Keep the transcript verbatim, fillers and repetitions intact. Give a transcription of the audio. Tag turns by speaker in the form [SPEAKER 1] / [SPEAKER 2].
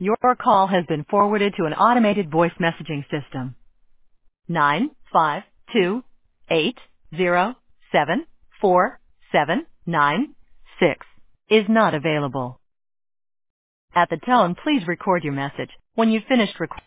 [SPEAKER 1] Your call has been forwarded to an automated voice messaging system. Nine five two eight zero seven four seven nine six is not available. At the tone, please record your message. When you've finished recording,